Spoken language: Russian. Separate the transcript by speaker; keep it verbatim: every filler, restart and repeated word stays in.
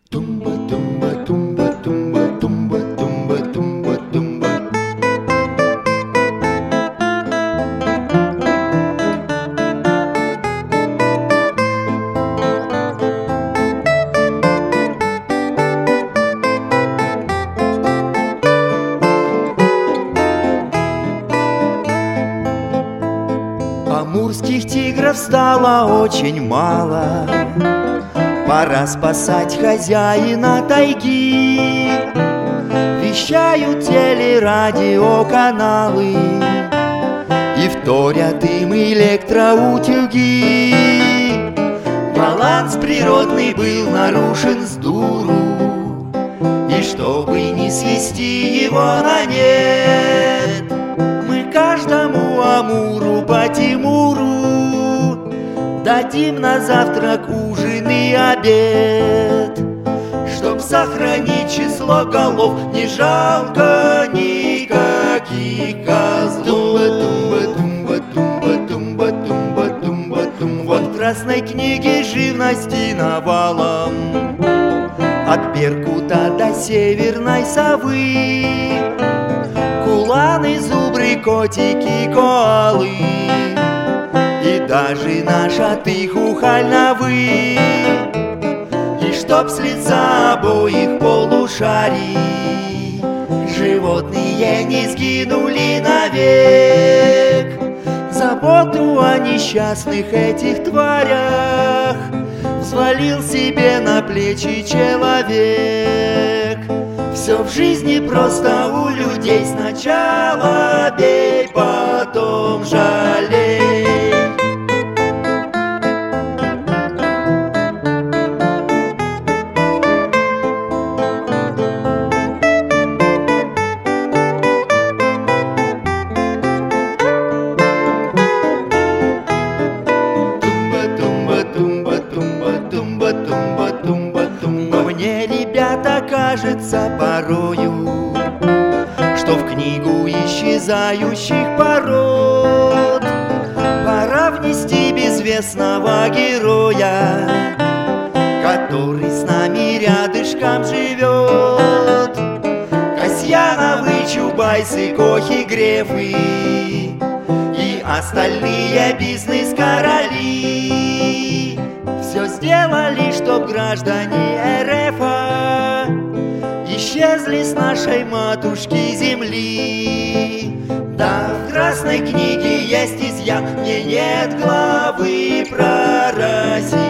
Speaker 1: Тумба, тумба, тумба, тумба, тумба, тумба, тумба, тумба. Амурских тигров стало очень мало, пора спасать хозяина тайги. Вещают телерадиоканалы и вторят им электроутюги. Баланс природный был нарушен с дуру, и чтобы не свести его на нет, мы каждому Амуру по Тимуру дадим на завтрак, ужин и обед. Чтоб сохранить число голов, не жалко никаких козлов. Тумба, тумба, тумба, тумба, тумба, тумба. Вот в Красной книге живности навалом, от беркута до северной совы. Куланы, зубры, котики, коалы и даже наша тыхухаль на вы. И чтоб с лица обоих полушарий животные не сгинули навек, заботу о несчастных этих тварях взвалил себе на плечи человек. Все в жизни просто у людей: сначала бей, потом жалей. Мне, ребята, кажется порою, что в книгу исчезающих пород пора внести безвестного героя, который с нами рядышком живет. Касьяновы, Чубайсы, Кохи, Грефы и остальные бизнес-короли все сделали, чтоб граждане РФа исчезли с нашей матушки земли. Да, в Красной книге есть изъян, мне нет главы про Россию.